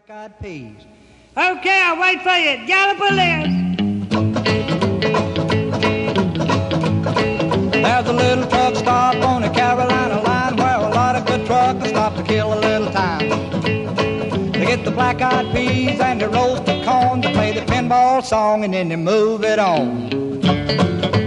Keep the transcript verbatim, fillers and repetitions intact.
black-eyed peas. Okay, I'll wait for you. Gallop a list. There's a little truck stop on the Carolina line where a lot of good truckers stop to kill a little time. They get the black-eyed peas and they roast the corn, they play the pinball song and then they move it on.